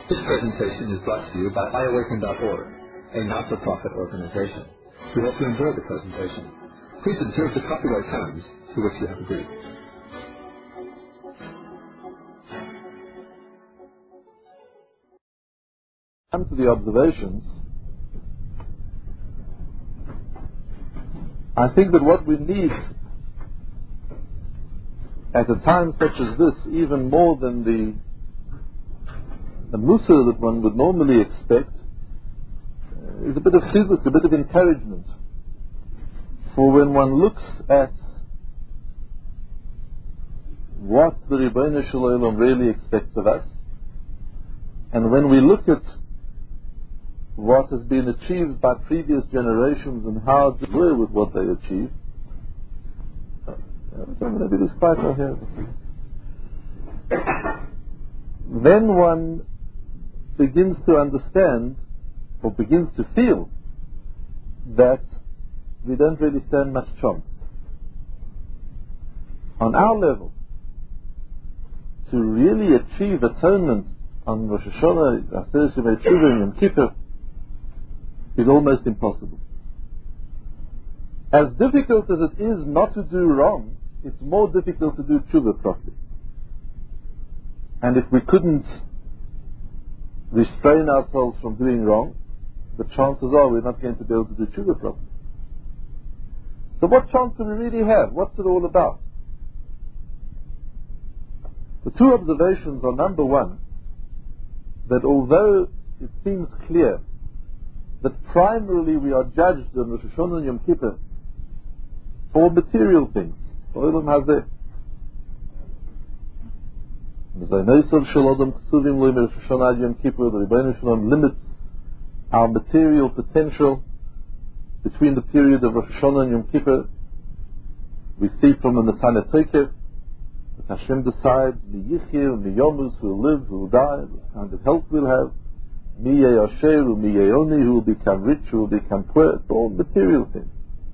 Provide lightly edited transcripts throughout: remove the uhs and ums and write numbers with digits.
This presentation is brought to you by iAwaken.org, a not-for-profit organization. We hope you enjoy the presentation. Please observe the copyright terms to which you have agreed. Come to the observations. I think that what we need at a time such as this, even more than the musa that one would normally expect, is a bit of chizuk, a bit of encouragement. For when one looks at what the Ribbono Shel Olam really expects of us, and when we look at what has been achieved by previous generations and how they were with what they achieved, then one begins to understand or begins to feel that we don't really stand much chance. On our level, to really achieve atonement on Rosh Hashanah, Aseret Yemei Teshuvah, and Yom Kippur is almost impossible. As difficult as it is not to do wrong, it's more difficult to do tshuva properly. And if we couldn't restrain ourselves from doing wrong, the chances are we're not going to be able to do tshuva properly. So what chance do we really have? What's it all about? The two observations are, number one, that although it seems clear that primarily we are judged on Rosh Hashanah and Yom Kippur for material things, for Olam Hazeh, the Ribbono Shel Olam limits our material potential between the period of Rosh Hashanah and Yom Kippur. We see from the Matana Tokef that Hashem decides Mi Yichir, Mi Yomus, who will live, who will die, what kind of health we'll have, Mi Yeyasher, Mi Yeyoni, who will become rich, who will become poor. It's all material things.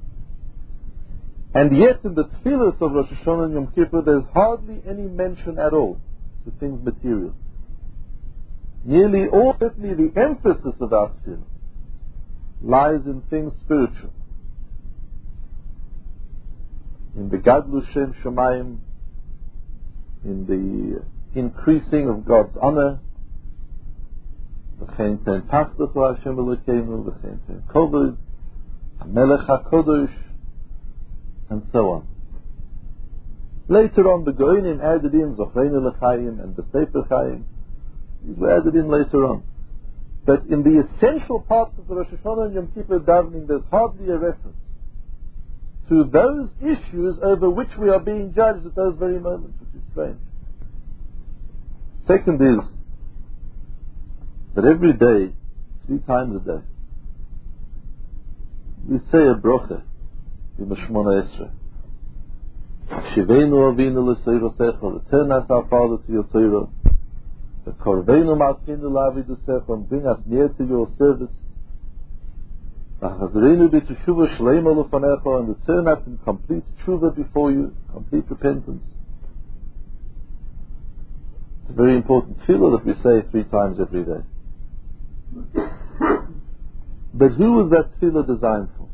And yet in the tefillos of Rosh Hashanah and Yom Kippur there's hardly any mention at all to things material. Nearly all, certainly the emphasis of our tefillah lies in things spiritual. In the Gadlu Shem Shemayim, in the increasing of God's honor, V'chein ten tachtoch Hashem Elokeinu, V'chein ten kovod, HaMelech HaKodosh, and so on. Later on, the Goinim added in Zochreinu L'Chaim and the Sefer Chaim. These were added in later on. But in the essential parts of the Rosh Hashanah and Yom Kippur davening, there's hardly a reference to those issues over which we are being judged at those very moments, which is strange. Second is that every day, 3 times a day, we say a brocha in the Shemona Esrei. Shiveinu Avinu l'Seirotecha, return us our Father to your Torah. Korveinu Malkeinu l'Avidusecha, and bring us near to your service. V'chazreinu b'teshuvah shleima l'fanecha, and return us in complete tshuva before you, complete repentance. It's a very important tefillah that we say 3 times every day. But who was that tefillah designed for?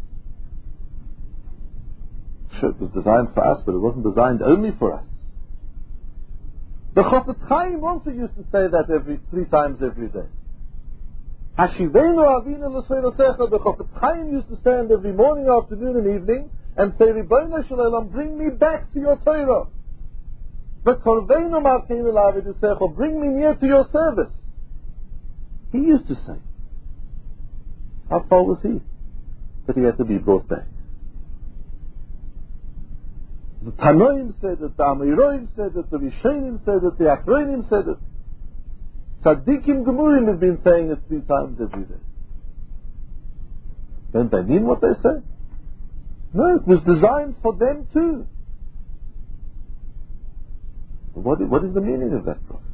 Sure, it was designed for us, but it wasn't designed only for us. The Chofetz Chaim also used to say that 3 times every day. Hashivenu Avinu l'Seirotecha, the Chofetz Chaim used to stand every morning, afternoon and evening and say, Ribbono Shel Olam, bring me back to your Torah. V'korveinu Malkeinu l'Avidusecha, bring me near to your service. He used to say. How far was he? But he had to be brought back. The Tanoim said it, the Amiroim said it, the Rishonim said it, the Achronim said it. Tzaddikim Gemurim have been saying it 3 times every day. Don't they mean what they say? No, it was designed for them too. What is the meaning of that, Prophet?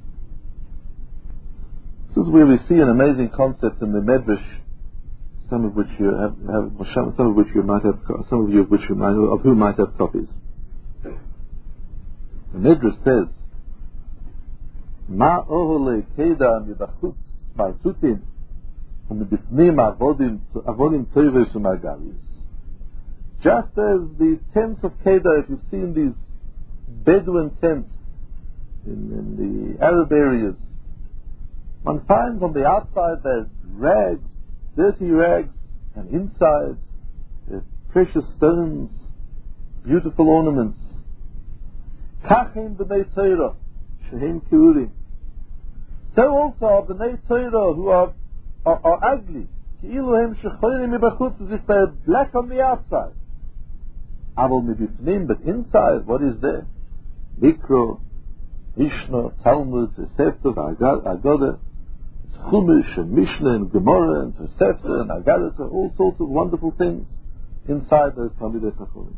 This is where we see an amazing concept in the Medrash, some of which you have some of which you might have, some of you of which you might, of who might have copies. The Medrash says Ma ohole keda mibachutz martutin umibifnim avodim teves umagalis. Just as the tents of Kedar, if you've seen these Bedouin tents in the Arab areas, one finds on the outside there's rags, dirty rags, and inside there's precious stones, beautiful ornaments. Kachem b'nei Torah, shehem kiurim. So also are b'nei Torah who are ugly, ki'ilu hem shechorim mibachutz, as if they're black on the outside. Aval mibifnim, but inside, what is there? Mikro, Mishnah, Talmud, Tosefta, Agadah, Chumash and Mishnah and Gemara and Tosefta and Agadah, all sorts of wonderful things inside those Talmidei Chachamim.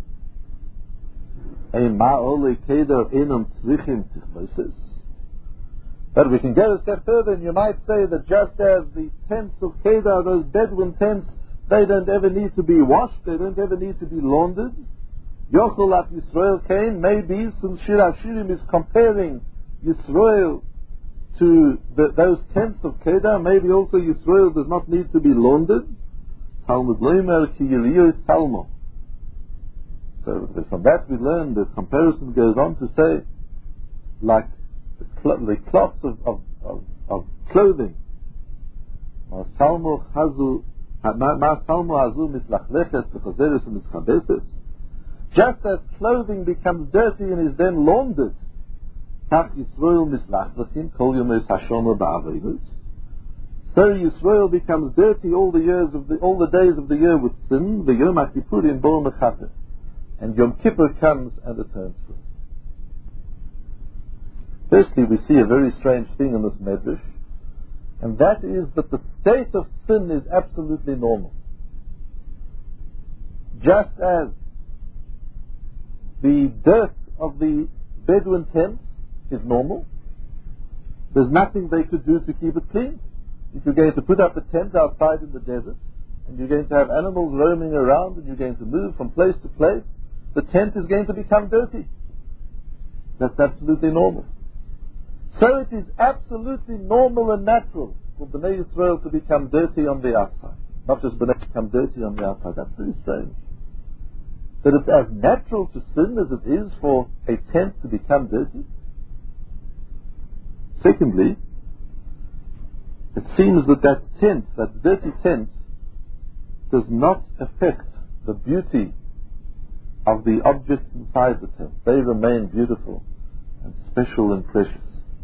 But we can go a step further, and you might say that just as the tents of Kedar, those Bedouin tents, they don't ever need to be washed, they don't ever need to be laundered. Yochel at Yisrael came, maybe since Shir HaShirim is comparing Yisrael to those tents of Kedar, maybe also Yisrael does not need to be laundered. Talmud Loimer ki Yiriyos Talmo. So from that we learn the comparison goes on to say, like the cloths of clothing. Ma Talmo hazu mislachleches v'chazeres u'mischabeses. Just as clothing becomes dirty and is then laundered, so Yisrael becomes dirty all the days of the year with sin. And Yom Kippur comes and it turns true. Firstly, we see a very strange thing in this medrash, and that is that the state of sin is absolutely normal. Just as the dirt of the Bedouin tents is normal, there's nothing they could do to keep it clean. If you're going to put up a tent outside in the desert, and you're going to have animals roaming around, and you're going to move from place to place, the tent is going to become dirty. That's absolutely normal. So it is absolutely normal and natural for Bnei Yisrael to become dirty on the outside. Not just Bnei become dirty on the outside. That's very strange. That it's as natural to sin as it is for a tent to become dirty. Secondly, it seems that that dirty tent, does not affect the beauty of the objects inside the tent. They remain beautiful and special and precious.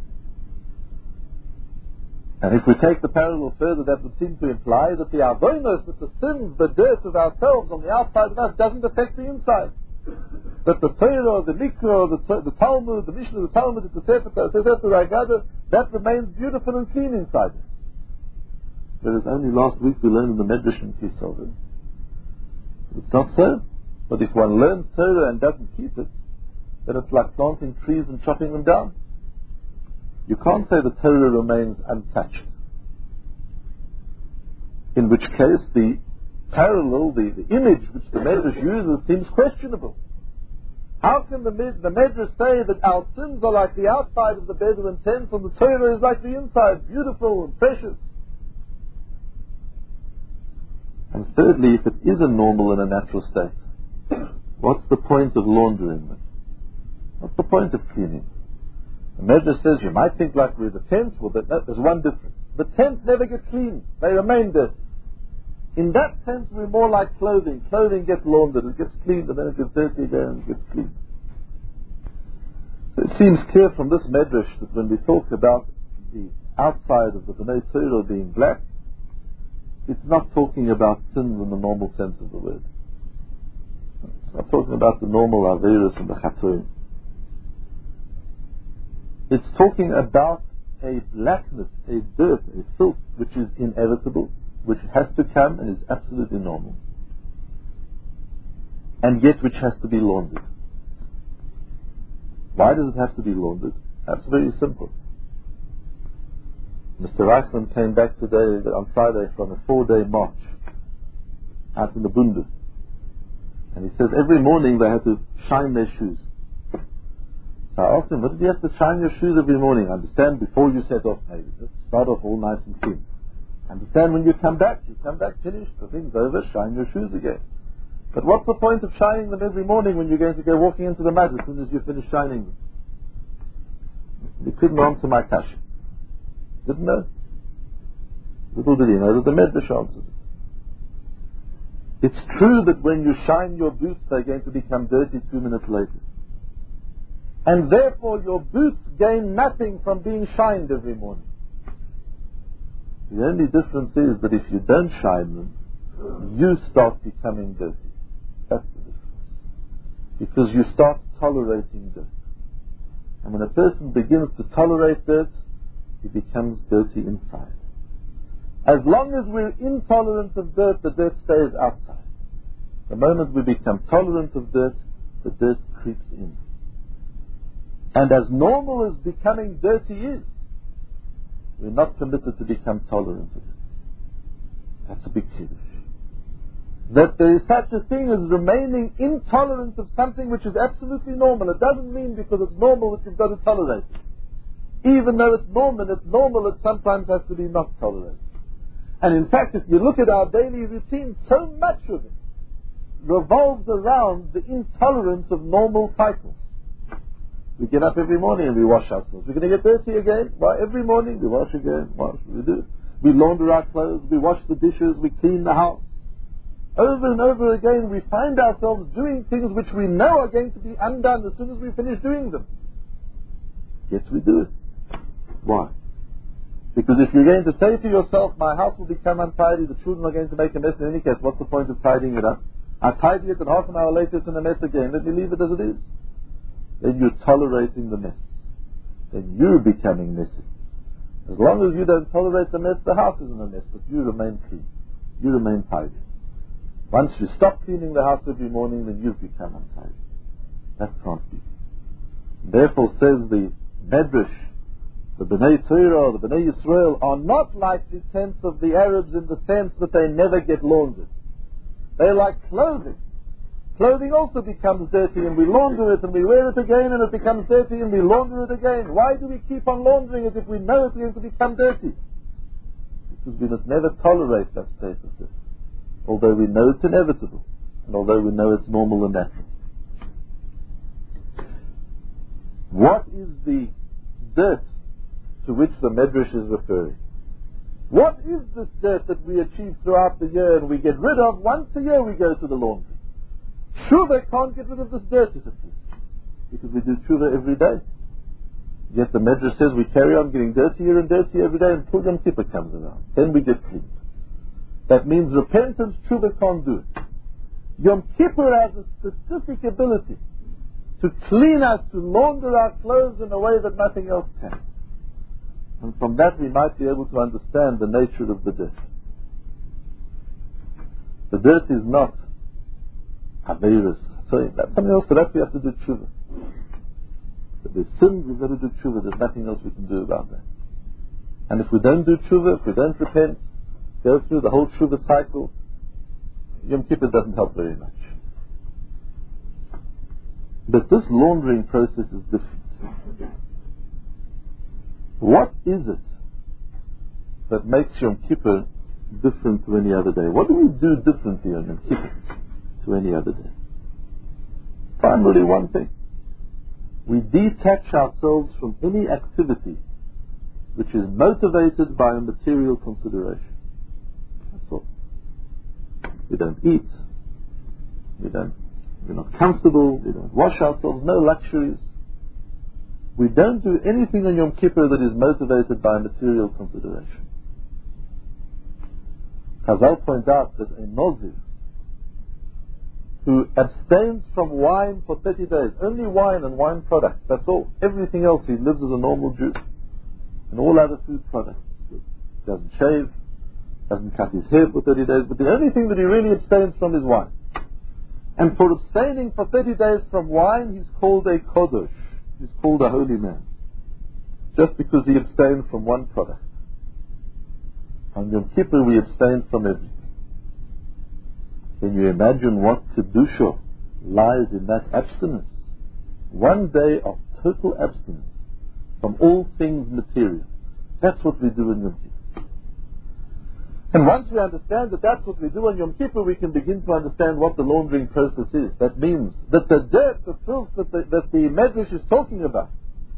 And if we take the parallel further, that would seem to imply that the avonos, that the sins, the dirt of ourselves on the outside of us doesn't affect the inside. That the Torah, the Mikra, the Talmud, the Mishnah, the Talmud, the Tosefta, Agadah, that remains beautiful and clean inside us. Whereas only last week we learned in the Medrash in Kisov. It's not so. But if one learns Torah and doesn't keep it, then it's like planting trees and chopping them down. You can't say the Torah remains untouched. In which case the parallel, the image which the Medrash uses seems questionable. How can the Medrash say that our sins are like the outside of the Bedouin tent and the Torah is like the inside, beautiful and precious? And thirdly, if it is a normal and a natural state, what's the point of laundering them? What's the point of cleaning? The Medrash says you might think like with the tents, well, there's one difference. The tents never get cleaned. They remain dirty. In that sense, we're more like clothing. Clothing gets laundered, it gets cleaned, and then it gets dirty again and it gets cleaned. So it seems clear from this Medrash that when we talk about the outside of the Bnei Torah being black, it's not talking about sins in the normal sense of the word. It's not talking about the normal Averis and the Chatoim. It's talking about a blackness, a dirt, a filth, which is inevitable, which has to come and is absolutely normal, and yet which has to be laundered. Why does it have to be laundered? That's very simple. Mr. Reichman came back today, on Friday, from a 4-day march out in the Bundu. And he says every morning they had to shine their shoes. So I asked him, what did you have to shine your shoes every morning? I understand before you set off, maybe. Just start off all nice and clean. I understand when you come back finished, the thing's over, shine your shoes again. But what's the point of shining them every morning when you're going to go walking into the mud as soon as you finish shining them? He couldn't answer my question. Didn't know. Little did he know that the Medrash answered it. It's true that when you shine your boots, they're going to become dirty 2 minutes later. And therefore your boots gain nothing from being shined every morning. The only difference is that if you don't shine them, you start becoming dirty. That's the difference. Because you start tolerating dirt. And when a person begins to tolerate dirt, he becomes dirty inside. As long as we're intolerant of dirt, the dirt stays outside. The moment we become tolerant of dirt, the dirt creeps in. And as normal as becoming dirty is, we're not permitted to become tolerant of it. That's a big kiddush. That there is such a thing as remaining intolerant of something which is absolutely normal. It doesn't mean because it's normal that you've got to tolerate it. Even though it's normal, it sometimes has to be not tolerated. And in fact, if you look at our daily routine, so much of it revolves around the intolerance of normal cycles. We get up every morning and we wash ourselves. We're going to get dirty again. Well, every morning we wash again. We do. We launder our clothes. We wash the dishes. We clean the house. Over and over again, we find ourselves doing things which we know are going to be undone as soon as we finish doing them. Yet we do it. Why? Because if you're going to say to yourself, my house will become untidy, the children are going to make a mess in any case, what's the point of tidying it up? I tidy it and half an hour later it's in a mess again. Let me leave it as it is. Then you're tolerating the mess. Then you're becoming messy. As long as you don't tolerate the mess, the house isn't a mess, but you remain clean. You remain tidy. Once you stop cleaning the house every morning, then you've become untidy. That can't be. Therefore says the Medrash, the Bnei Torah, the Bnei Yisrael are not like the tents of the Arabs in the sense that they never get laundered. They're like clothing. Clothing also becomes dirty and we launder it and we wear it again and it becomes dirty and we launder it again. Why do we keep on laundering it if we know it's going to become dirty? Because we must never tolerate that state of dirty. Although we know it's inevitable and although we know it's normal and natural. What is the dirt to which the Medrash is referring? What is this dirt that we achieve throughout the year and we get rid of? Once a year we go to the laundry. Tshuva can't get rid of this dirt, is it? Because we do tshuva every day. Yet the Medrash says we carry on getting dirtier and dirtier every day until Yom Kippur comes around. Then we get clean. That means repentance, tshuva can't do it. Yom Kippur has a specific ability to clean us, to launder our clothes in a way that nothing else can. And from that we might be able to understand the nature of the dirt. The dirt is not Aveirus. So that's something else. For that we have to do tshuva. If there's sin, we've got to do tshuva. There's nothing else we can do about that. And if we don't do tshuva, if we don't repent, go through the whole tshuva cycle, Yom Kippur doesn't help very much. But this laundering process is different. What is it that makes Yom Kippur different to any other day? What do we do differently on Yom Kippur to any other day? Primarily one thing. We detach ourselves from any activity which is motivated by a material consideration. That's all. We don't eat. We're not comfortable. We don't wash ourselves. No luxuries. We don't do anything on Yom Kippur that is motivated by material consideration. Chazal point out that a Nozir who abstains from wine for 30 days, only wine and wine products, that's all. Everything else, he lives as a normal Jew. And all other food products. He doesn't shave, doesn't cut his hair for 30 days, but the only thing that he really abstains from is wine. And for abstaining for 30 days from wine, he's called a Kodosh. He's called a holy man. Just because he abstained from one product. On Yom Kippur we abstain from everything. Can you imagine what Kedusha lies in that abstinence? 1 day of total abstinence from all things material. That's what we do in Yom Kippur. And once we understand that that's what we do on Yom Kippur, we can begin to understand what the laundering process is. That means that the dirt, the filth that the Medrash is talking about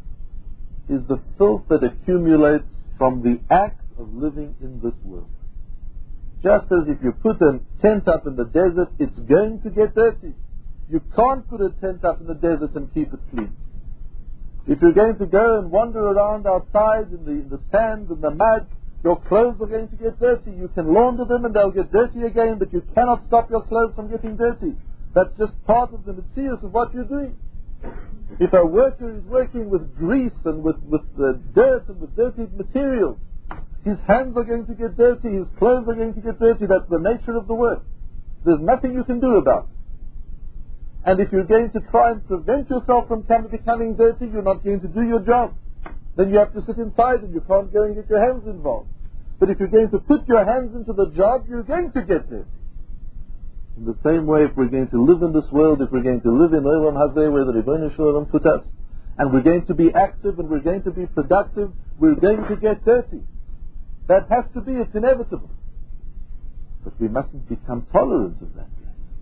is the filth that accumulates from the act of living in this world. Just as if you put a tent up in the desert, it's going to get dirty. You can't put a tent up in the desert and keep it clean. If you're going to go and wander around outside in the sand and the mud, your clothes are going to get dirty. You can launder them and they'll get dirty again, but you cannot stop your clothes from getting dirty. That's just part of the materials of what you're doing. If a worker is working with grease and with dirt and with dirty materials, his hands are going to get dirty, his clothes are going to get dirty. That's the nature of the work. There's nothing you can do about it. And if you're going to try and prevent yourself from becoming dirty, you're not going to do your job. Then you have to sit inside and you can't go and get your hands involved. But if you're going to put your hands into the job, you're going to get dirty. In the same way, if we're going to live in this world, if we're going to live in Olam Hazeh, where the Rebbeinu Shalom put us, and we're going to be active and we're going to be productive, we're going to get dirty. That has to be, it's inevitable. But we mustn't become tolerant of that.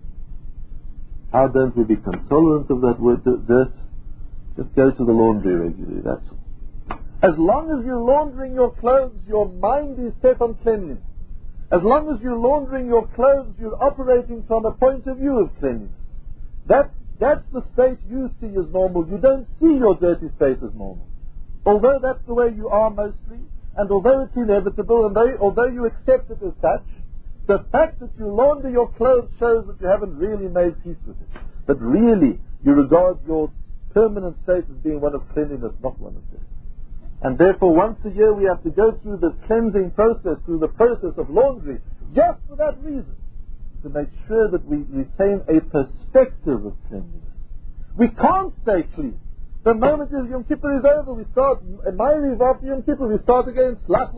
How don't we become tolerant of that word dirt? Just go to the laundry regularly, that's all. As long as you're laundering your clothes, your mind is set on cleanliness. As long as you're laundering your clothes, you're operating from a point of view of cleanliness. That's the state you see as normal. You don't see your dirty state as normal. Although that's the way you are mostly, and although it's inevitable, and although you accept it as such, the fact that you launder your clothes shows that you haven't really made peace with it. But really, you regard your permanent state as being one of cleanliness, not one of dirt. And therefore, once a year we have to go through the cleansing process, through the process of laundry, just for that reason, to make sure that we retain a perspective of cleanliness. We can't stay clean. The moment Yom Kippur is over, we start, after Yom Kippur, we start again,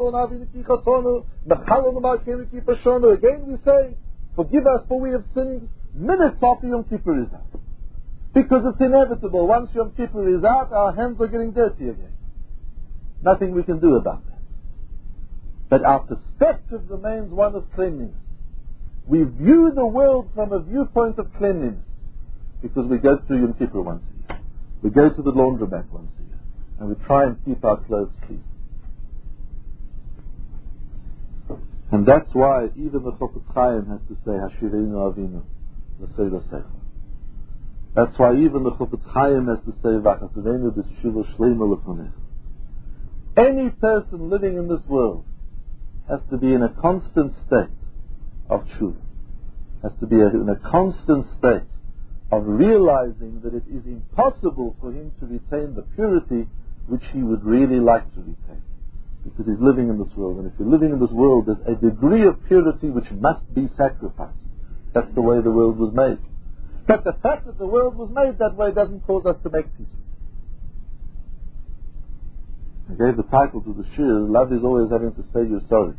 again we say, forgive us for we have sinned, minutes after Yom Kippur is out. Because it's inevitable, once Yom Kippur is out, our hands are getting dirty again. Nothing we can do about that. But our perspective remains one of cleanliness. We view the world from a viewpoint of cleanliness, because we go through Yom Kippur once a year. We go to the laundromat once a year, and we try and keep our clothes clean. And that's why even the Chofetz Chaim has to say, Hashivenu Avinu, L'Seiva Secha. That's why even the Chofetz Chaim has to say, V'chasivenu b'shuva shleima l'fonech. Any person living in this world has to be in a constant state of tshuva, has to be in a constant state of realizing that it is impossible for him to retain the purity which he would really like to retain, because he's living in this world. And if you're living in this world, there's a degree of purity which must be sacrificed. That's the way the world was made. But the fact that the world was made that way doesn't cause us to make peace. I gave the title to the shir, love is always having to say you're sorry.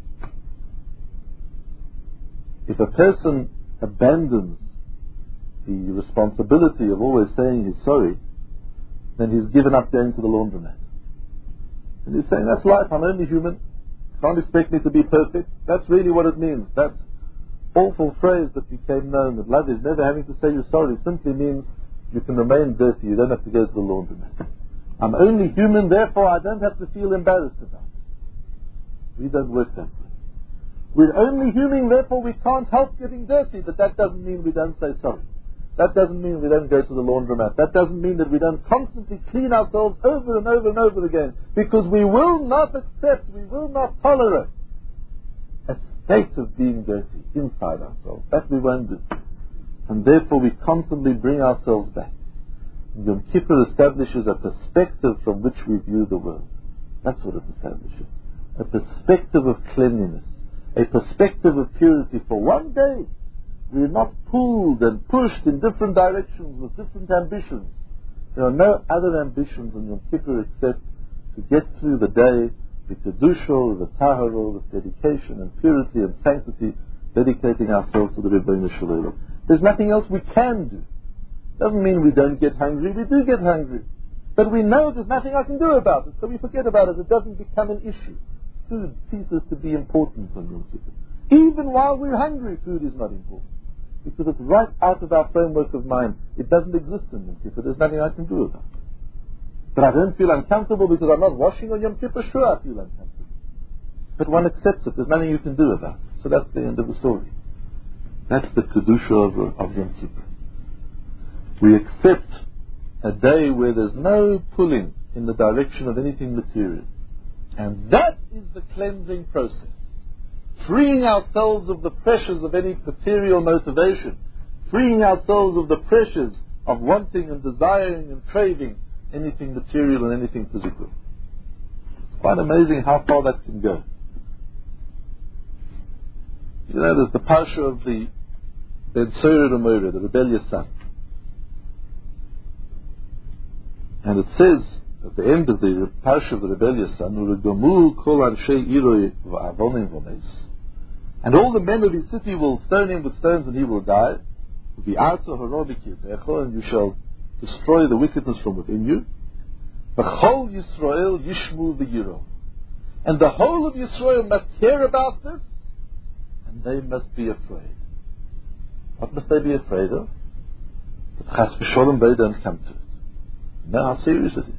If a person abandons the responsibility of always saying he's sorry, then he's given up going to the laundromat. And he's saying, that's life, I'm only human, can't expect me to be perfect. That's really what it means. That awful phrase that became known, that love is never having to say you're sorry, simply means you can remain dirty, you don't have to go to the laundromat. I'm only human, therefore I don't have to feel embarrassed about it. We don't work that way. We're only human, therefore we can't help getting dirty, but that doesn't mean we don't say sorry. That doesn't mean we don't go to the laundromat. That doesn't mean that we don't constantly clean ourselves over and over and over again, because we will not accept, we will not tolerate a state of being dirty inside ourselves. That we won't do. And therefore we constantly bring ourselves back. Yom Kippur establishes a perspective from which we view the world. That's what it establishes. A perspective of cleanliness. A perspective of purity. For one day, we are not pulled and pushed in different directions with different ambitions. There are no other ambitions in Yom Kippur except to get through the day with the kedusha, the tahara, with dedication and purity and sanctity, dedicating ourselves to the Rebbeinu Shalom. There's nothing else we can do. Doesn't mean we don't get hungry. We do get hungry. But we know there's nothing I can do about it, so we forget about it. It doesn't become an issue. Food ceases to be important on Yom Kippur. Even while we're hungry, food is not important. Because it's right out of our framework of mind. It doesn't exist in Yom Kippur. There's nothing I can do about it. But I don't feel uncomfortable because I'm not washing on Yom Kippur. Sure, I feel uncomfortable. But one accepts it. There's nothing you can do about it. So that's the end of the story. That's the Kedusha of Yom Kippur. We accept a day where there's no pulling in the direction of anything material. And that is the cleansing process. Freeing ourselves of the pressures of any material motivation. Freeing ourselves of the pressures of wanting and desiring and craving anything material and anything physical. It's quite amazing how far that can go. You know, there's the parsha of the Ben Soyer Umoira, the rebellious son. And it says, at the end of the parsha of the rebellious son, and all the men of his city will stone him with stones and he will die. And you shall destroy the wickedness from within you. B'chol Yisrael yishmu v'yiro. And the whole of Yisrael must hear about this, and they must be afraid. What must they be afraid of? That Chas v'sholom they don't come to it. You know how serious it is.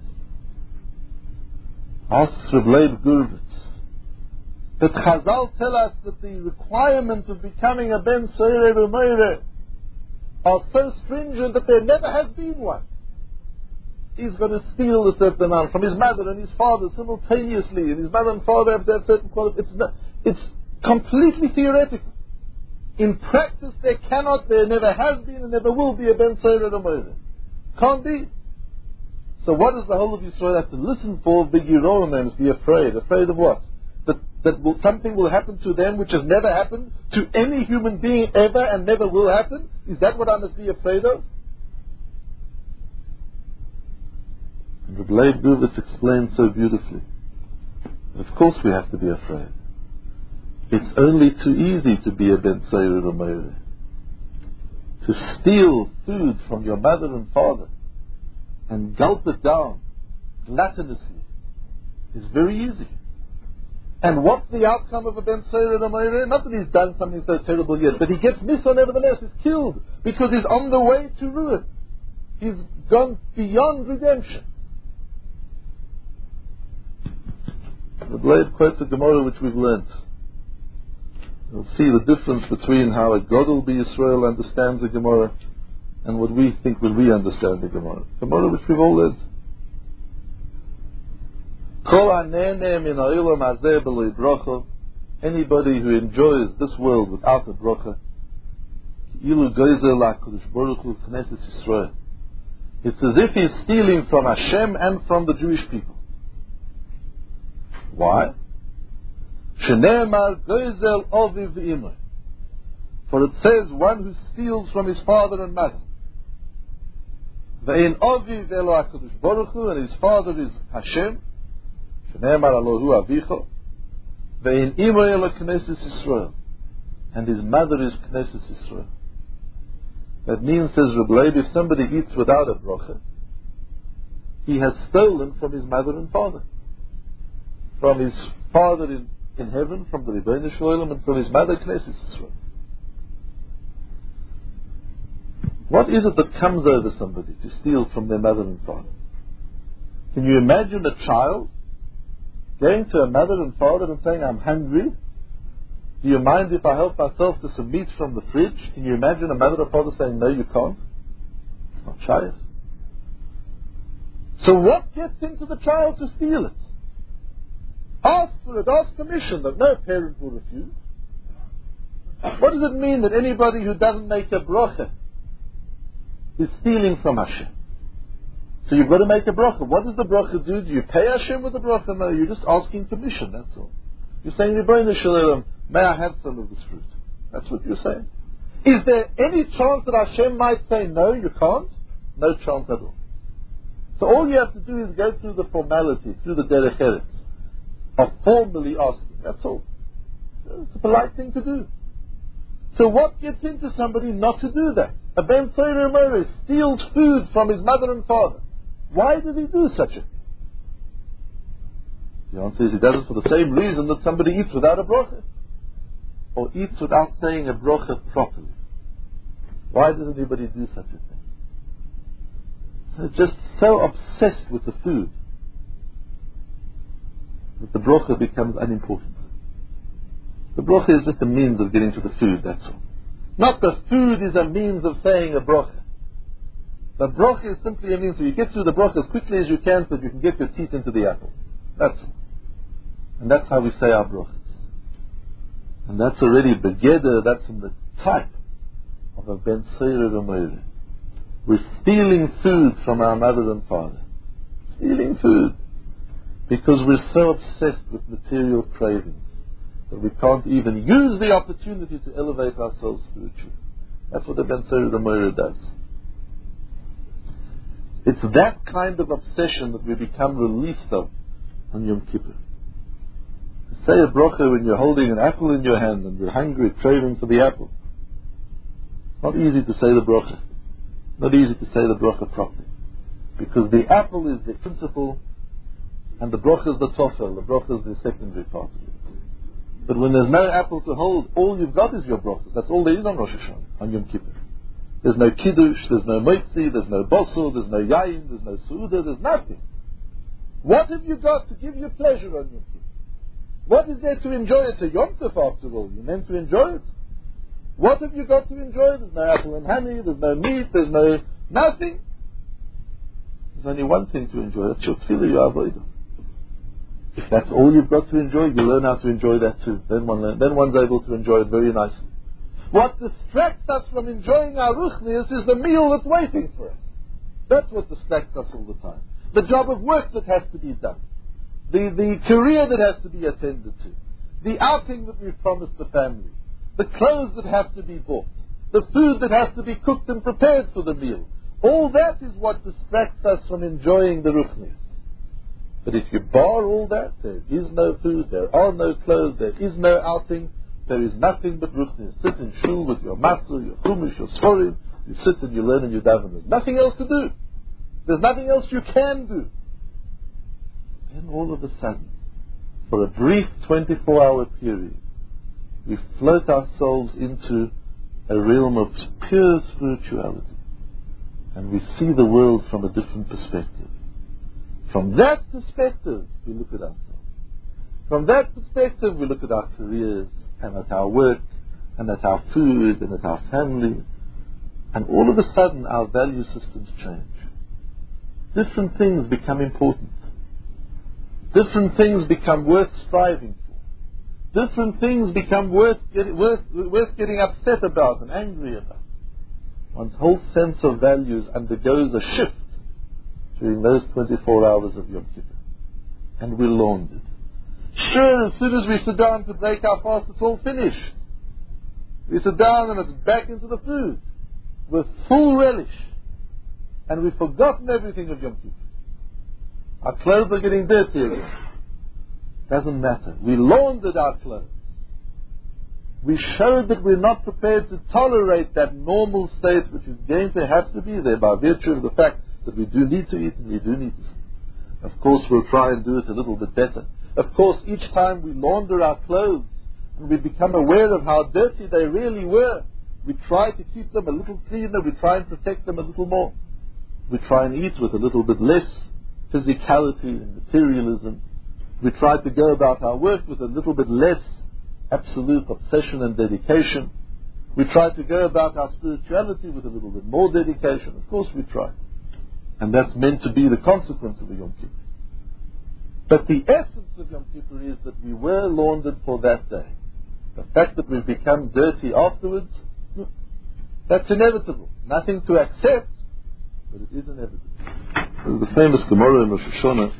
Asks Reb Leib Gurvitz that Chazal tell us that the requirements of becoming a Ben Soyer Umoira are so stringent that there never has been one. He's going to steal a certain amount from his mother and his father simultaneously, and his mother and father have to have certain qualities. It's completely theoretical. In practice, there never has been, and never will be a Ben Soyer Umoira. Can't be. So what does the whole of Yisrael have to listen for? B'yiroim, they must be afraid. Afraid of what? Something will happen to them which has never happened to any human being ever and never will happen? Is that what I must be afraid of? And Reb Leib Gurvitz explains so beautifully. Of course we have to be afraid. It's only too easy to be a Ben Soyer Umoira. To steal food from your mother and father and gulp it down gluttonously is very easy. And what's the outcome of a Ben Soyer Umoira? Not that he's done something so terrible yet, but he gets missed nevertheless. He's killed because he's on the way to ruin. He's gone beyond redemption. The Blade quotes a Gemara which we've learnt. You'll see the difference between how a Godel B'Yisrael understands the Gemara and what we think when we understand the Gemara. Gemara which we've all learned. Anybody who enjoys this world without a bracha, it's as if he's stealing from Hashem and from the Jewish people. Why? For it says one who steals from his father and mother. And his father is Hashem. And his mother is Knesset Yisrael. That means, says Reb Leib, if somebody eats without a bracha, he has stolen from his mother and father. From his father in heaven, from the Rebbeinu Shalom, and from his mother Knesset Yisrael. What is it that comes over somebody to steal from their mother and father? Can you imagine a child going to a mother and father and saying, I'm hungry? Do you mind if I help myself to some meat from the fridge? Can you imagine a mother or father saying, no, you can't? It's not shayach. So what gets into the child to steal it? Ask for it, ask permission, that no parent will refuse. What does it mean that anybody who doesn't make a bracha is stealing from Hashem? So you've got to make a bracha. What does the bracha do? Do you pay Hashem with the bracha? No, you're just asking permission, that's all. You're saying, Rebbeinu Shalom, may I have some of this fruit? That's what you're saying. Is there any chance that Hashem might say, no, you can't? No chance at all. So all you have to do is go through the formality, through the derech eretz, of formally asking. That's all. It's a polite thing to do. So what gets into somebody not to do that? A Ben Soyer Umoira steals food from his mother and father Why does he do such a thing? The answer is he does it for the same reason that somebody eats without a bracha, or eats without saying a bracha properly. Why does anybody do such a thing? They're just so obsessed with the food that the bracha becomes unimportant. The bracha is just a means of getting to the food, that's all. Not the food is a means of saying a bracha. The bracha is simply a means so you get through the bracha as quickly as you can so that you can get your teeth into the apple. That's all. And that's how we say our brachas. And that's already begeder, that's in the type of a ben seira v'moira. We're stealing food from our mother and father. Stealing food. Because we're so obsessed with material cravings that we can't even use the opportunity to elevate ourselves spiritually. That's what the ben seira v'moira does. It's that kind of obsession that we become released of on Yom Kippur. Say a bracha when you're holding an apple in your hand and you're hungry, craving for the apple. Not easy to say the bracha. Not easy to say the bracha properly. Because the apple is the principal and the bracha is the tofel. The bracha is the secondary part of it. But when there's no apple to hold, all you've got is your bracha. That's all there is on Rosh Hashanah, on Yom Kippur. There's no kiddush, there's no motzi, there's no bosel, there's no yayin, there's no suuda, there's nothing. What have you got to give you pleasure on Yom Kippur? What is there to enjoy? It's a Yom Tov after all. You're meant to enjoy it. What have you got to enjoy? There's no apple and honey, there's no meat, there's no nothing. There's only one thing to enjoy. That's your tefillah, your avodah. If that's all you've got to enjoy, you learn how to enjoy that too. Then one's able to enjoy it very nicely. What distracts us from enjoying our ruchnius is the meal that's waiting for us. That's what distracts us all the time. The job of work that has to be done. The career that has to be attended to. The outing that we've promised the family. The clothes that have to be bought. The food that has to be cooked and prepared for the meal. All that is what distracts us from enjoying the ruchnius. But if you bar all that, there is no food, there are no clothes, there is no outing, there is nothing but ruchnius. Sit in shul with your matzah, your chumash, your sforim, you sit and you learn and you daven. There's nothing else to do. There's nothing else you can do. Then all of a sudden, for a brief 24-hour period, we float ourselves into a realm of pure spirituality. And we see the world from a different perspective. From that perspective, we look at ourselves. From that perspective, we look at our careers, and at our work, and at our food, and at our family. And all of a sudden, our value systems change. Different things become important. Different things become worth striving for. Different things become worth getting upset about and angry about. One's whole sense of values undergoes a shift during those 24 hours of Yom Kippur. And we're laundered. Sure, as soon as we sit down to break our fast, it's all finished. We sit down and it's back into the food with full relish. And we've forgotten everything of Yom Kippur. Our clothes are getting dirty again. Doesn't matter. We laundered our clothes. We showed that we're not prepared to tolerate that normal state which is going to have to be there by virtue of the fact that we do need to eat and we do need to sleep. Of course, we'll try and do it a little bit better. Of course, each time we launder our clothes and we become aware of how dirty they really were, we try to keep them a little cleaner, we try and protect them a little more. We try and eat with a little bit less physicality and materialism. We try to go about our work with a little bit less absolute obsession and dedication. We try to go about our spirituality with a little bit more dedication. Of course we try. And that's meant to be the consequence of a Yom Kippur. But the essence of Yom Kippur is that we were laundered for that day. The fact that we've become dirty afterwards, that's inevitable. Nothing to accept, but it is inevitable. There's the famous Gemara in Rosh Hashanah.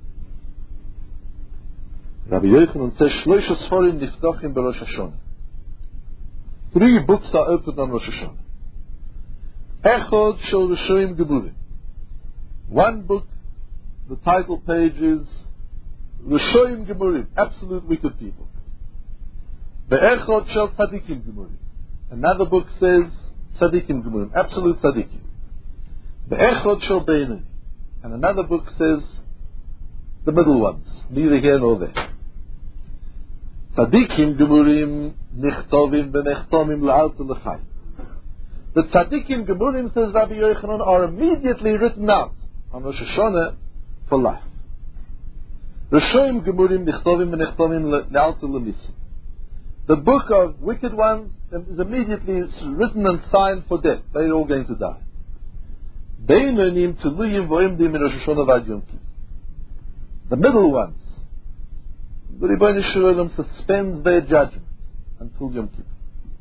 Rabbi Yochanan says, Shloisha Sforim Niftochim B'Rosh Hashanah. 3 books are opened on Rosh Hashanah. Echod Shel Rishoyim Geburim. One book, the title page is Rishoyim Geburim, absolute wicked people. Be'echod Shel Tzadikim Geburim. Another book says Tzadikim Geburim, absolute Tzadikim. Be'echod Shel Beinoni. And another book says the middle ones, neither here nor there. Tzadikim gemurim nichtovim v'nechtomim la'alta l'chai. The tzadikim gemurim, says Rabbi Yochanan, are immediately written out on Rosh Hashanah for life. Rishoim gemurim nichtovim v'nechtomim la'alta l'nisim. The book of wicked ones is immediately written and signed for death. They're all going to die. Beinonim tuluyim v'oimdim in Rosh Hashanah v'ad Yom Kippur. The middle ones, the Rebbeinu Shalom suspends their judgment until Yom Kippur.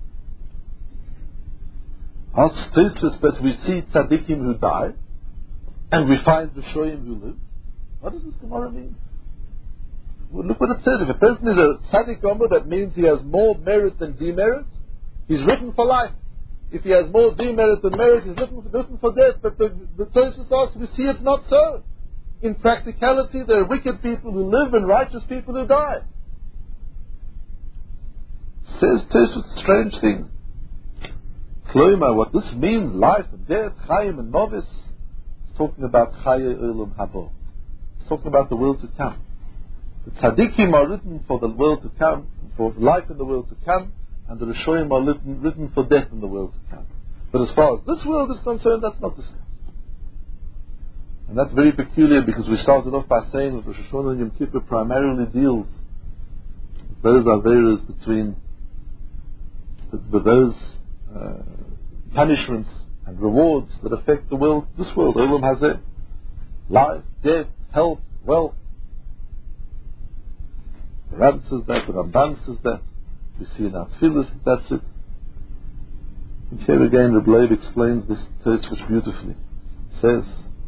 Asks Tosfos, but we see tzaddikim who die, and we find Rishoim who live. What does this Gemara mean? Well, look what it says. If a person is a tzaddik gomer, that means he has more merit than demerit. He's written for life. If he has more demerit than merit, he's written for death. But the Tosfos asks, we see it not so. In practicality, there are wicked people who live and righteous people who die. Says Tosfos, strange thing. Kloima, what this means, life and death, Chaim and Novis, it's talking about Chaye Olam Habo. It's talking about the world to come. The Tzaddikim are written for the world to come, for life in the world to come, and the Rishoim are written for death in the world to come. But as far as this world is concerned, that's not discussed. And that's very peculiar, because we started off by saying that Rosh Hashanah and Yom Kippur primarily deals with those averas between those punishments and rewards that affect the world, this world, Olam Hazeh, life, death, health, wealth. The Rab says that, the Ramban says that, we see in our Tfilis that's it. And here again, Reb Leib explains this Tosfos beautifully. He says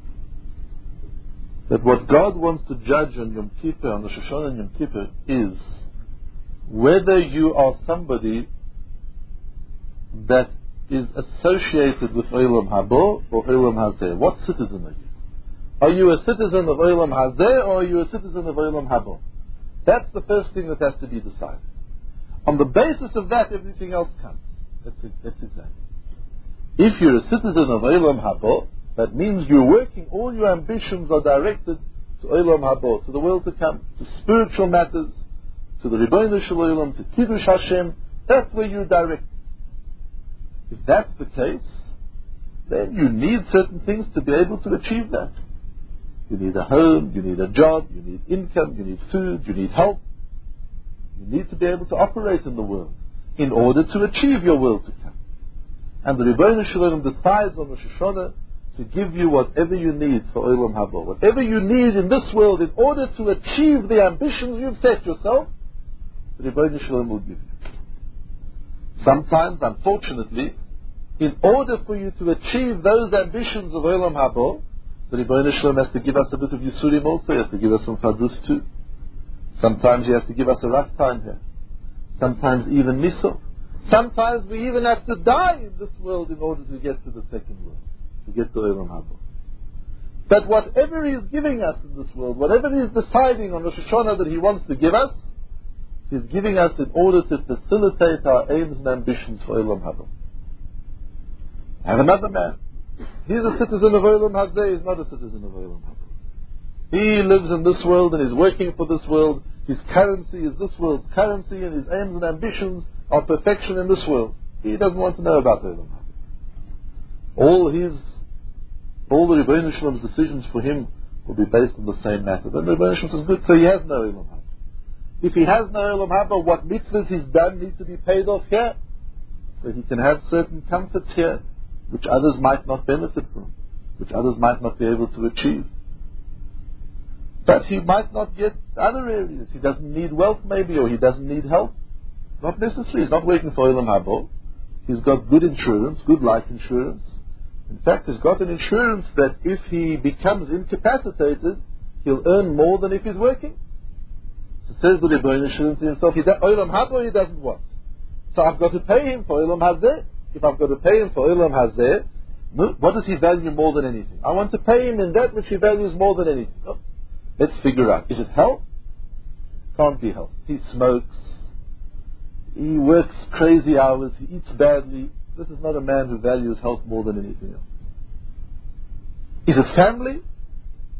that what God wants to judge on Yom Kippur, on Rosh Hashanah and Yom Kippur, is whether you are somebody that is associated with Olam Habo or Olam Hazeh. What citizen are you? Are you a citizen of Olam Hazeh or are you a citizen of Olam Habo? That's the first thing that has to be decided. On the basis of that, everything else comes. That's exactly. If you're a citizen of Olam Habo, that means you're working, all your ambitions are directed to Olam Habo, to the world to come, to spiritual matters, to the Rebbeinu Shalom, to Kiddush Hashem. That's where you're directed. If that's the case, then you need certain things to be able to achieve that. You need a home, you need a job, you need income, you need food, you need help. You need to be able to operate in the world in order to achieve your world to come. And the Rebbeinu Shalom decides on Rosh Hashanah to give you whatever you need for Olam Habo. Whatever you need in this world in order to achieve the ambitions you've set yourself, the Rebbeinu Shalom will give you. Sometimes, unfortunately, in order for you to achieve those ambitions of Olam Habo, the Rebbeinu Shalom has to give us a bit of Yisurim also. He has to give us some Chadus too. Sometimes He has to give us a rough time here. Sometimes even Miso. Sometimes we even have to die in this world in order to get to the second world, to get to Olam Habo. But whatever He is giving us in this world, whatever He is deciding on Rosh Hashanah that He wants to give us, He's giving us in order to facilitate our aims and ambitions for Olam Habo. I have another man. He's a citizen of Olam Hazeh. He's not a citizen of Olam Habo. He lives in this world and is working for this world. His currency is this world's currency, and his aims and ambitions are perfection in this world. He doesn't want to know about Olam Habo. All the Rebbeinu Shalom's decisions for him will be based on the same matter. Then the Rebbeinu Shalom says, good, so he has no Olam Habo. If he has no Olam Habo, what mitzvahs he's done need to be paid off here, so he can have certain comforts here, which others might not benefit from, which others might not be able to achieve. But he might not get other areas. He doesn't need wealth maybe, or he doesn't need help. Not necessarily. He's not working for Olam Habo. He's got good insurance, good life insurance. In fact, he's got an insurance that if he becomes incapacitated, he'll earn more than if he's working. So says the Rebbeinu Shalom to himself, Olam Habo he doesn't want. So I've got to pay him for Olam Hazeh. If I've got to pay him for Olam Hazeh, what does he value more than anything? I want to pay him in that which he values more than anything. Oh, let's figure out. Is it health? Can't be health. He smokes. He works crazy hours. He eats badly. This is not a man who values health more than anything else. Is it family?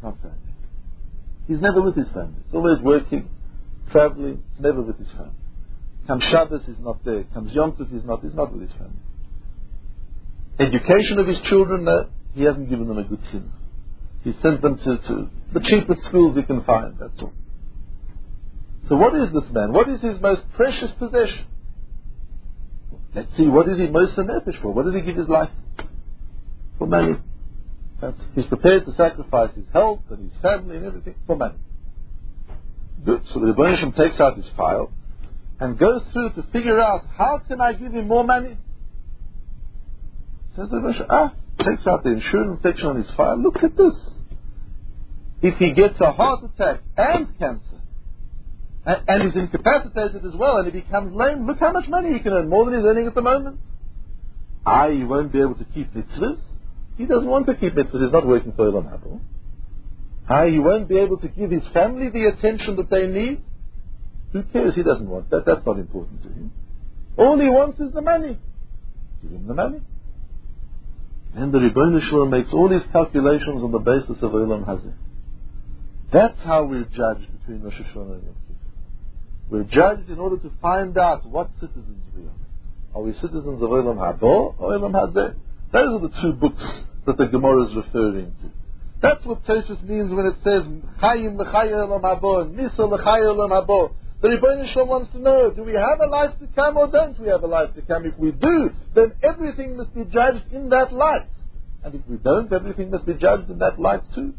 not family. He's never with his family. He's always working, traveling. He's never with his family. Comes Shabbos, he's not there. Comes Yom Tov, he's not with his family. Education of his children, he hasn't given them a good chinuch. He sent them to the cheapest schools he can find, that's all. So what is this man? What is his most precious possession? Let's see, what is he most nefesh for? What does he give his life for? Money. He's prepared to sacrifice his health and his family and everything for money. Good. So the Rebbeinu Shalom takes out his file and goes through to figure out, how can I give him more money? Says the Rebbeinu Shalom, takes out the insurance section on his file. Look at this. If he gets a heart attack and cancer, and he's incapacitated as well, and he becomes lame, look how much money he can earn, more than he's earning at the moment. He won't be able to keep mitzvahs. He doesn't want to keep mitzvahs. He's not working for Olam Haba. He won't be able to give his family the attention that they need. Who cares? He doesn't want that. That's not important to him. All he wants is the money. Give him the money. And the Rebbeinu Shalom makes all his calculations on the basis of Olam Hazeh. That's how we're judged between Rosh Hashanah and Yom Kippur. We're judged in order to find out what citizens we are. Are we citizens of Olam Haba or Olam Hazeh? Those are the two books that the Gemara is referring to. That's what Tosfos means when it says Chayim l'chaya Olam Haba and Nisa l'chaya Olam Haba. The Rebbeinu Shalom wants to know, do we have a life to come or don't we have a life to come? If we do, then everything must be judged in that light. And if we don't, everything must be judged in that light too.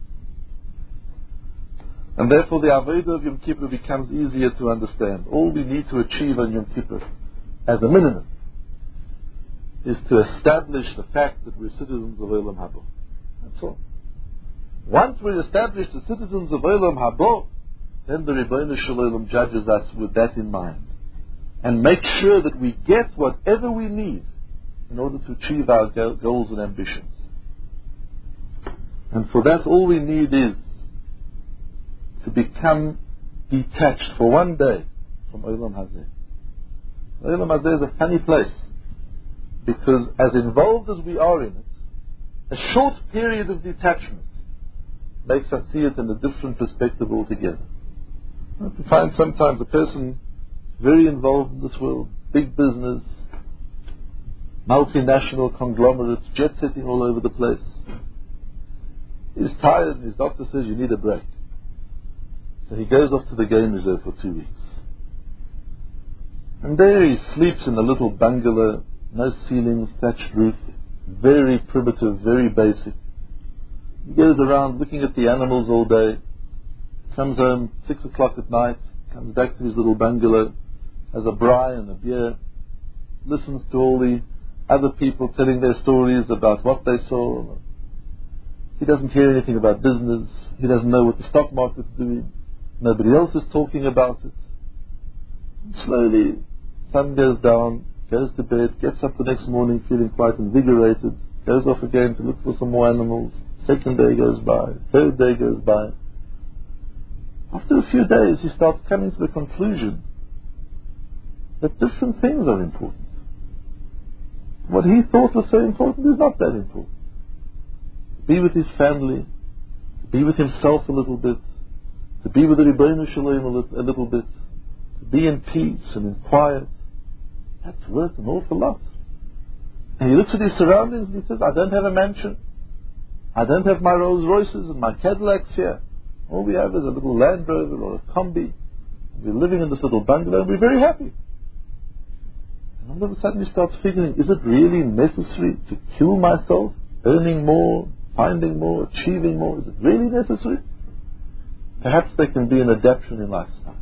And therefore the Avodah of Yom Kippur becomes easier to understand. All we need to achieve on Yom Kippur, as a minimum, is to establish the fact that we're citizens of Olam Haba. That's all. Once we're established as citizens of Olam Haba, then the Rebbeinu Shalom judges us with that in mind, and makes sure that we get whatever we need in order to achieve our goals and ambitions. And for that, all we need is to become detached for one day from Olam Hazeh. Olam Hazeh is a funny place, because as involved as we are in it, a short period of detachment makes us see it in a different perspective altogether. You find sometimes a person very involved in this world, big business, multinational conglomerates, jet-setting all over the place. He's tired and his doctor says, you need a break. So he goes off to the game reserve for 2 weeks. And there he sleeps in a little bungalow, no ceilings, thatched roof, very primitive, very basic. He goes around looking at the animals all day, comes home 6 o'clock at night, comes back to his little bungalow, has a braai and a beer, listens to all the other people telling their stories about what they saw. He doesn't hear anything about business. He doesn't know what the stock market's doing. Nobody else is talking about it. And slowly, sun goes down, goes to bed, gets up the next morning feeling quite invigorated, goes off again to look for some more animals. Second day goes by, third day goes by. After a few days, he starts coming to the conclusion that different things are important. What he thought was so important is not that important. To be with his family, to be with himself a little bit, to be with the Rebbeinu Shalom a little bit, to be in peace and in quiet, that's worth an awful lot. And he looks at his surroundings and he says, I don't have a mansion. I don't have my Rolls Royces and my Cadillacs here. All we have is a little Land Rover or a Combi. We're living in this little bungalow and we're very happy. And all of a sudden he starts figuring, is it really necessary to kill myself, earning more, finding more, achieving more? Is it really necessary? Perhaps there can be an adaptation in lifestyle.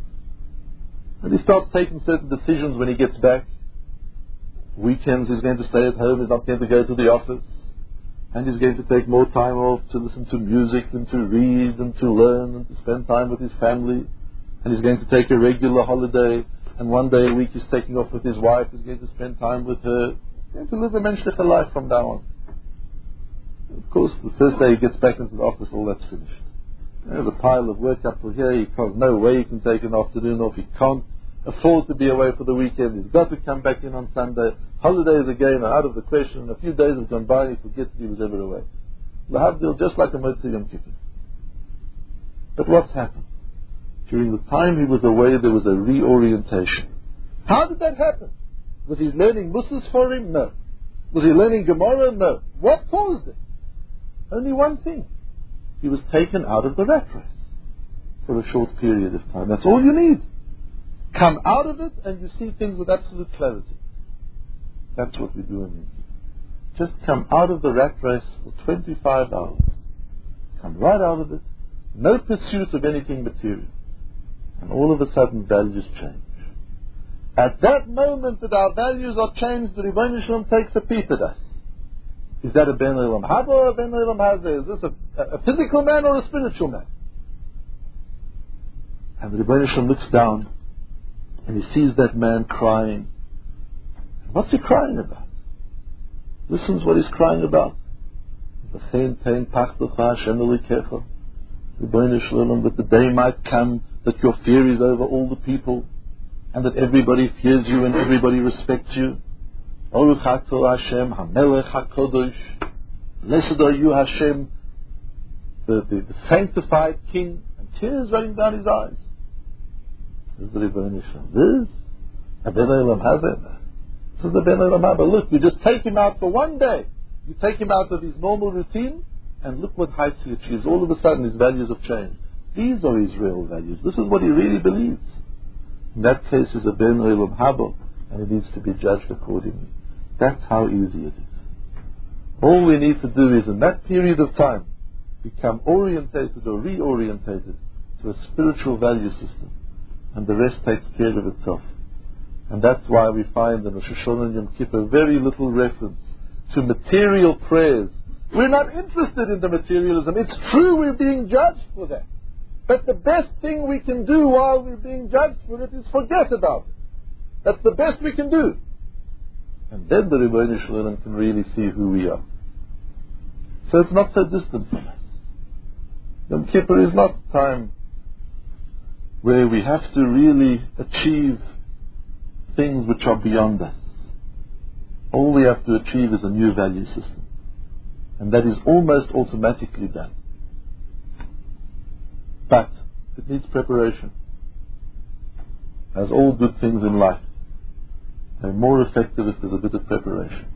And he starts taking certain decisions when he gets back. Weekends he's going to stay at home, he's not going to go to the office. And he's going to take more time off to listen to music and to read and to learn and to spend time with his family. And he's going to take a regular holiday. And one day a week he's taking off with his wife. He's going to spend time with her. He's going to live a menschliche life from now on. Of course, the first day he gets back into the office, all that's finished. There's a pile of work up for here. He can't, no way he can take an afternoon off. He can't afford to be away for the weekend. He's got to come back in on Sunday. Holidays again are out of the question. And a few days have gone by and he forgets that he was ever away. Lahavdil, just like a Motzei Yom Kippur. But what's happened? During the time he was away, there was a reorientation. How did that happen? Was he learning Musas for him? No. Was he learning Gemara? No. What caused it? Only one thing. He was taken out of the rat race for a short period of time. That's all you need. Come out of it and you see things with absolute clarity. That's what we do in Yom Kippur. Just come out of the rat race for 25 hours. Come right out of it. No pursuit of anything material. And all of a sudden values change. At that moment that our values are changed, the Rebbeinu Shalom takes a peep at us. Is that a Ben Olam Haba or a Ben Olam Hazeh? Is this a physical man or a spiritual man? And the Rebbeinu Shalom looks down and he sees that man crying. What's he crying about? Listen to what he's crying about. Rebbeinu Shalom, that the day might come that your fear is over all the people and that everybody fears you and everybody respects you. Baruch atah Hashem, HaMelech HaKodosh. Blessed are you, Hashem, the sanctified King. And tears running down his eyes. This is the Rebbeinu Shalom. This? A Ben Olam Hazeh. This is the Ben Olam Haba. Look, you just take him out for one day. You take him out of his normal routine, and look what heights he achieves. All of a sudden his values have changed. These are his real values. This is what he really believes. In that case, is a Ben Olam Haba, and it needs to be judged accordingly. That's how easy it is. All we need to do is, in that period of time, become orientated or reorientated to a spiritual value system, and the rest takes care of itself. And that's why we find in Rosh Hashanah and Yom Kippur very little reference to material prayers. We're not interested in the materialism. It's true we're being judged for that. But the best thing we can do while we're being judged for it is forget about it. That's the best we can do. And then the Rebbeinu Shalom can really see who we are. So it's not so distant from us. Yom Kippur is not a time where we have to really achieve things which are beyond us. All we have to achieve is a new value system. And that is almost automatically done. But it needs preparation. As all good things in life, they're more effective if there's a bit of preparation.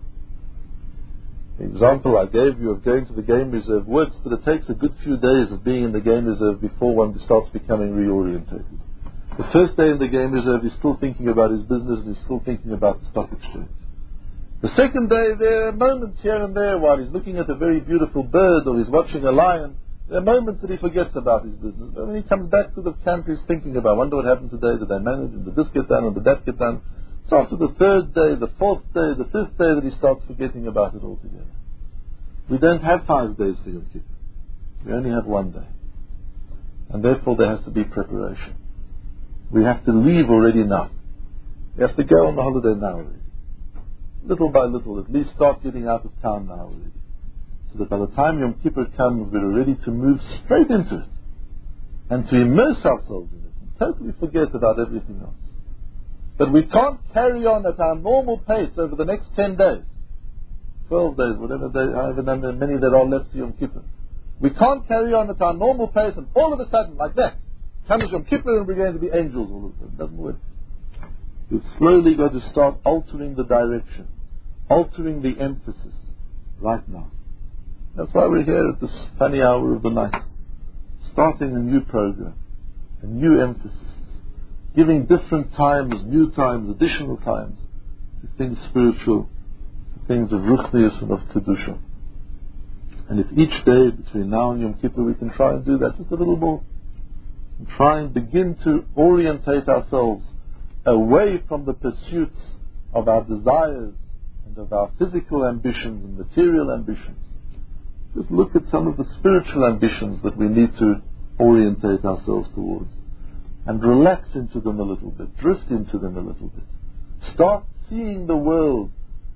The example I gave you of going to the game reserve works, but it takes a good few days of being in the game reserve before one starts becoming reorientated. The first day in the game reserve, he's still thinking about his business and he's still thinking about the stock exchange. The second day, there are moments here and there while he's looking at a very beautiful bird or he's watching a lion. There are moments that he forgets about his business. But when he comes back to the camp, he's thinking about, wonder what happened today, did I manage, and did this get done, and did that get done? It's after the third day, the fourth day, the fifth day that he starts forgetting about it altogether. We don't have 5 days for Yom Kippur. We only have 1 day. And therefore there has to be preparation. We have to leave already now. We have to go on the holiday now already. Little by little, at least start getting out of town now already. So that by the time Yom Kippur comes, we're ready to move straight into it. And to immerse ourselves in it. And totally forget about everything else. But we can't carry on at our normal pace over the next 10 days. 12 days, whatever days, however many there are left to Yom Kippur. We can't carry on at our normal pace and all of a sudden, like that, comes Yom Kippur and we're going to be angels all of a sudden. It doesn't work. We've slowly got to start altering the direction, altering the emphasis right now. That's why we're here at this funny hour of the night, starting a new program, a new emphasis, giving different times, new times, additional times to things spiritual, to things of Ruchnius and of Kedusha. And if each day between now and Yom Kippur we can try and do that just a little more, and try and begin to orientate ourselves away from the pursuits of our desires and of our physical ambitions and material ambitions. Just look at some of the spiritual ambitions that we need to orientate ourselves towards and relax into them a little bit, drift into them a little bit. Start seeing the world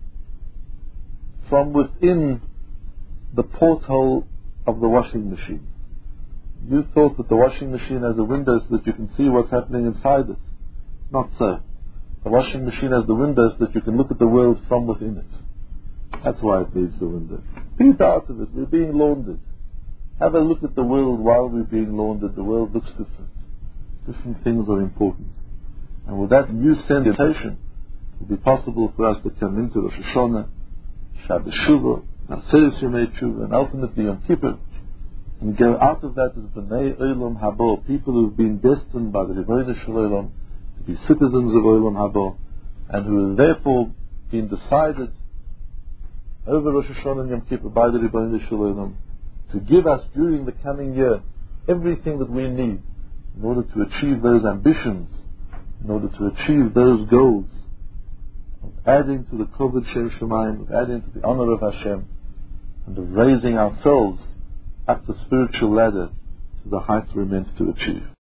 from within the porthole of the washing machine. You thought that the washing machine has a window so that you can see what's happening inside it. Not so. The washing machine has the window so that you can look at the world from within it. That's why it needs the window. Be part of it. We're being laundered. Have a look at the world while we're being laundered. The world looks different. Different things are important. And with that new sensation, it will be possible for us to come into Rosh Hashanah, Shabbos Shuvah, Naseres Yomei Tshuva, and ultimately Yom Kippur, and go out of that as B'nai Olam Habo, people who've been destined by the Ribono Shel Olam to be citizens of Olam Habo, and who have therefore been decided over Rosh Hashanah and Yom Kippur by the Ribono Shel Olam to give us during the coming year everything that we need in order to achieve those ambitions, in order to achieve those goals of adding to the Kovod Shem Shemaim, of adding to the honor of Hashem, and of raising ourselves up the spiritual ladder to the heights we're meant to achieve.